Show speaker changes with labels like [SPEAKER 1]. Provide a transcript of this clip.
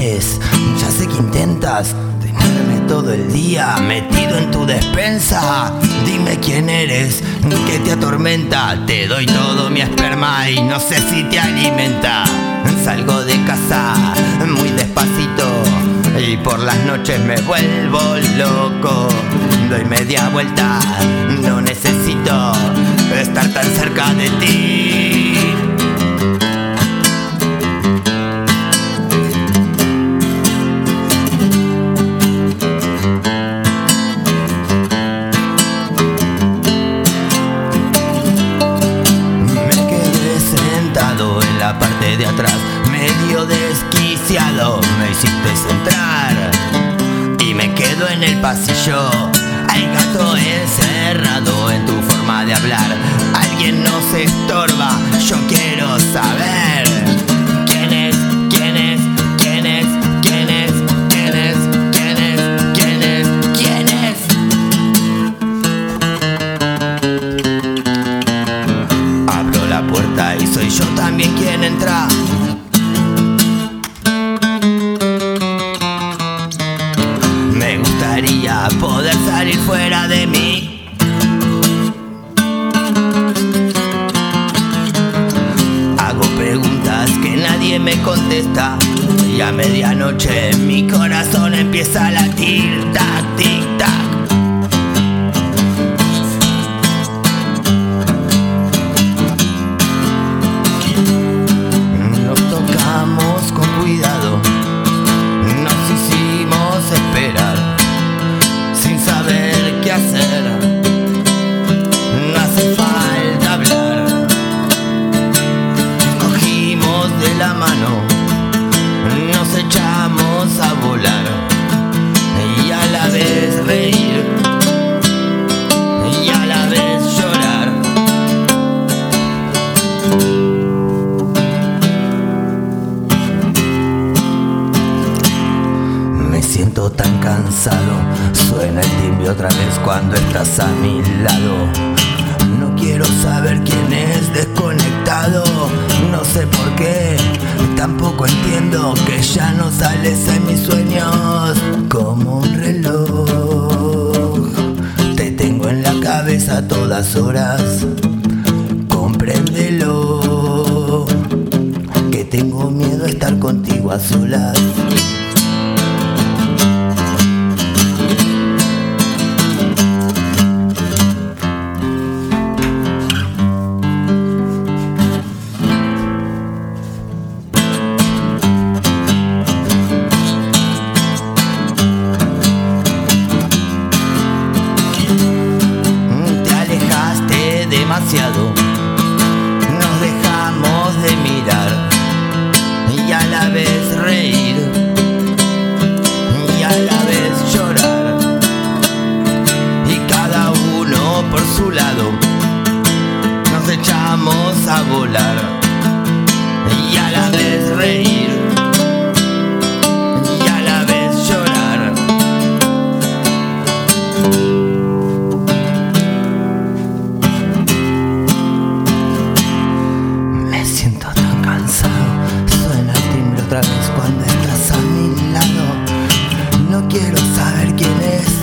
[SPEAKER 1] quieres. Ya sé que intentas tenerme todo el día metido en tu despensa. Dime quién eres, que te atormenta. Te doy todo mi esperma y no sé si te alimenta. Salgo de casa muy despacito y por las noches me vuelvo loco. Doy media vuelta, no necesito estar tan cerca de ti. Me quedé sentado en la parte de atrás, medio desquiciado, me hiciste entrar y me quedo en el pasillo. Hay gato encerrado en tu forma de hablar. Alguien nos estorba, yo quiero saber quién es, quién es, quién es, quién es, quién es, quién es, quién es, quién es. Abro la puerta y soy yo también quien entra. Me gustaría poder salir fuera de mí. Hago preguntas que nadie me contesta y a medianoche mi corazón empieza a latir, tac, tic, tac. Nos tocamos con cuidado, nos hicimos esperar sin saber qué hacer. No hace falta hablar. Cogimos de la mano, nos echamos a volar y a la vez reír y a la vez llorar. Me siento tan cansado, suena el timbre otra vez cuando estás a mi lado. No quiero saber quién es desconectado, no sé por qué, tampoco entiendo que ya no sales en mis sueños como un reloj. Te tengo en la cabeza a todas horas, compréndelo, que tengo miedo a estar contigo a solas. Demasiado, nos dejamos de mirar y a la vez reír y a la vez llorar, y cada uno por su lado nos echamos a volar y a la vez reír y a la vez llorar. Suena el timbre otra vez cuando estás a mi lado. No quiero saber quién es